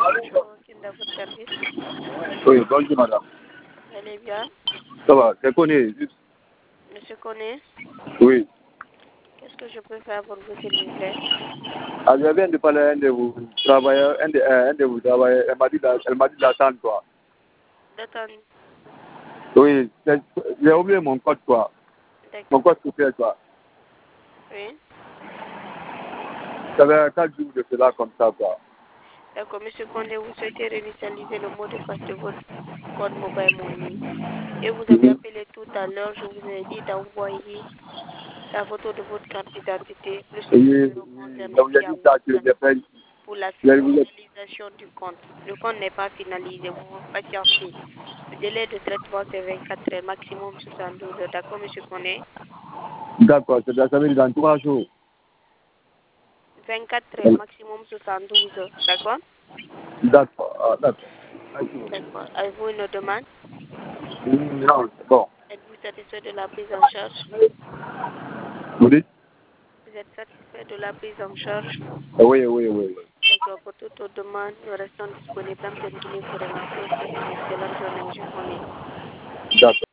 Bonjour, Kinda, votre service. Oui, bonjour madame. Vous allez bien? Ça va, c'est connu. Monsieur Koné, Oui. qu'est-ce que je peux faire pour vous, s'il vous plaît? Ah, je viens de parler à un de vos travailleurs, un de vos travailleurs, elle m'a dit d'attendre quoi. D'attendre. Oui, j'ai oublié mon code quoi. Mon D'accord. code social quoi. Oui. Ça fait 4 jours de cela comme ça quoi. D'accord, monsieur Koné, vous souhaitez réinitialiser le mot de passe de votre code mobile money. Et vous avez appelé tout à l'heure, je vous ai dit d'envoyer la photo de votre carte d'identité plus le numéro concerné Donc j'ai via dit ça que WhatsApp j'ai fait. pour la finalisation du compte. Le compte n'est pas finalisé, vous patientez. Le délai de traitement, c'est 24 heures, maximum 72 heures. D'accord, monsieur Koné? D'accord, ça veut dire dans 3 jours. 24 heures, maximum 72 heures. D'accord? D'accord, d'accord. D'accord. Avez-vous une demande? Non, c'est bon. Êtes-vous satisfait de la prise en charge? Vous dites? Vous êtes satisfait de la prise en charge? Oui, oui, oui. D'accord. Pour toute autre demande, nous restons disponibles. Pour vous souhaiter une excellente journée, monsieur Koné. D'accord.